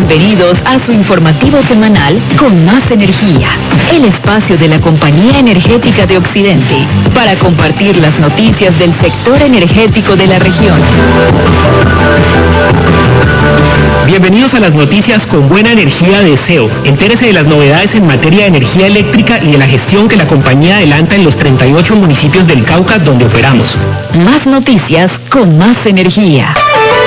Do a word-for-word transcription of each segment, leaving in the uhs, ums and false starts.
Bienvenidos a su informativo semanal Con Más Energía, el espacio de la Compañía Energética de Occidente, para compartir las noticias del sector energético de la región. Bienvenidos a las noticias con buena energía de S E O. Entérese de las novedades en materia de energía eléctrica y de la gestión que la compañía adelanta en los treinta y ocho municipios del Cauca donde operamos. Más noticias con más energía.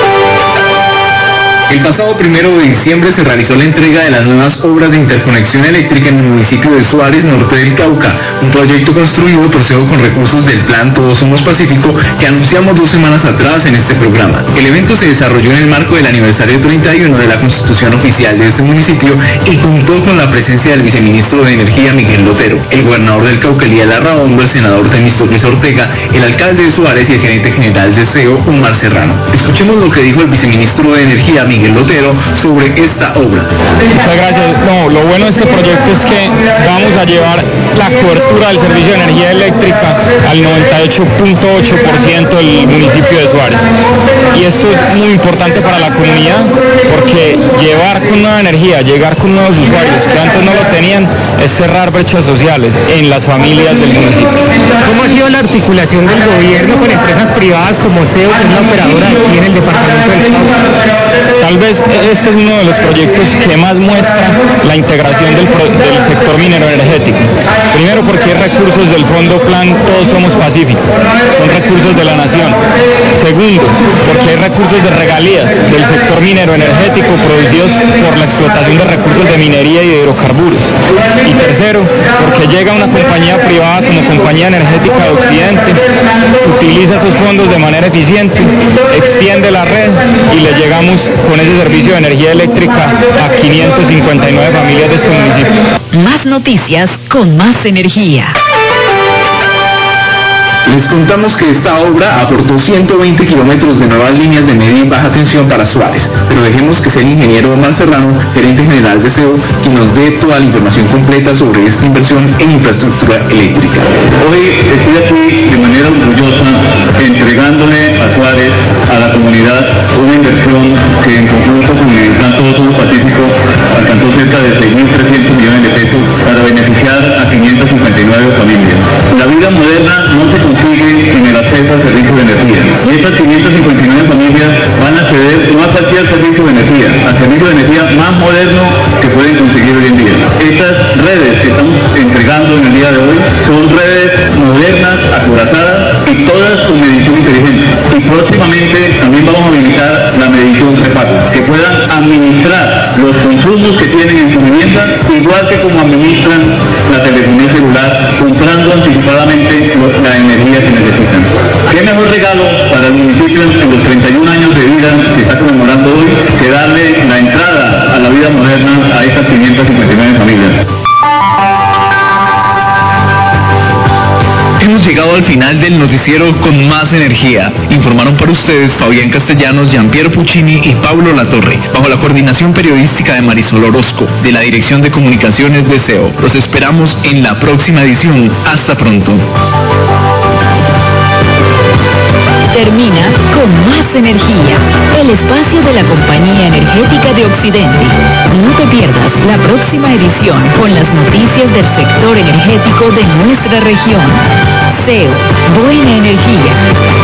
El pasado primero de diciembre se realizó la entrega de las nuevas obras de interconexión eléctrica en el municipio de Suárez, norte del Cauca, un proyecto construido por S E O con recursos del Plan Todos Somos Pacífico que anunciamos dos semanas atrás en este programa. El evento se desarrolló en el marco del aniversario treinta y uno de la Constitución Oficial de este municipio y contó con la presencia del viceministro de Energía Miguel Lotero, el gobernador del Cauca Elías Larraondo, el senador Temístocles Ortega, el alcalde de Suárez y el gerente general de S E O, Omar Serrano. Escuchemos lo que dijo el viceministro de Energía Miguel Miguel Lotero sobre esta obra. Muchas gracias. No, lo bueno de este proyecto es que vamos a llevar la cobertura del servicio de energía eléctrica al noventa y ocho punto ocho por ciento del municipio de Suárez. Y esto es muy importante para la comunidad porque llevar con nueva energía, llegar con nuevos usuarios que antes no lo tenían, es cerrar brechas sociales en las familias del municipio. ¿Cómo ha sido la articulación del gobierno con empresas privadas como S E O, que es una operadora aquí en el departamento del Cauca? Tal vez este es uno de los proyectos que más muestra la integración del, pro, del sector minero energético. Primero porque hay recursos del Fondo Plan Todos Somos Pacífico, son recursos de la nación. Segundo, porque hay recursos de regalías del sector minero energético producidos por la explotación de recursos de minería y de hidrocarburos. Y tercero, porque llega una compañía privada como Compañía Energética de Occidente, utiliza esos fondos de manera eficiente, extiende la red y le llegamos con ese servicio de energía eléctrica a quinientas cincuenta y nueve familias de este municipio. Más noticias con más energía. Les contamos que esta obra aportó ciento veinte kilómetros de nuevas líneas de media y baja tensión para Suárez, pero dejemos que sea el ingeniero Omar Serrano, gerente general de S E O, quien nos dé toda la información completa sobre esta inversión en infraestructura eléctrica. Hoy estoy aquí de manera orgullosa entregándole a Suárez, a la comunidad, una inversión que en conjunto con el Plan Todos Somos Pacífico alcanzó cerca de seis mil trescientos millones de pesos para beneficiar a quinientas cincuenta y nueve familias. La vida moderna no se consigue en el acceso al servicio de energía. Y estas quinientas cincuenta y nueve familias van a acceder no a cualquier servicio de energía, al servicio de energía más moderno que pueden conseguir hoy en día. Estas redes que estamos entregando en el día de hoy son redes modernas, acorazadas y todas con medición inteligente. Y próximamente también vamos a habilitar la medición prepago, que puedan administrar los consumos que tienen en su vivienda, igual que como administran la telefonía celular, comprando anticipadamente la energía que necesitan. ¿Qué mejor regalo para el municipio en los treinta y un años de vida que está conmemorando hoy que darle la entrada a la vida moderna a estas quinientas cincuenta y nueve familias? Hemos llegado al final del noticiero Con Más Energía. Informaron para ustedes Fabián Castellanos, Gianpiero Puccini y Pablo Latorre, bajo la coordinación periodística de Marisol Orozco, de la Dirección de Comunicaciones de S E O. Los esperamos en la próxima edición. Hasta pronto. Termina Con Más Energía, el espacio de la Compañía Energética de Occidente. No te pierdas la próxima edición con las noticias del sector energético de nuestra región. S E O, buena energía.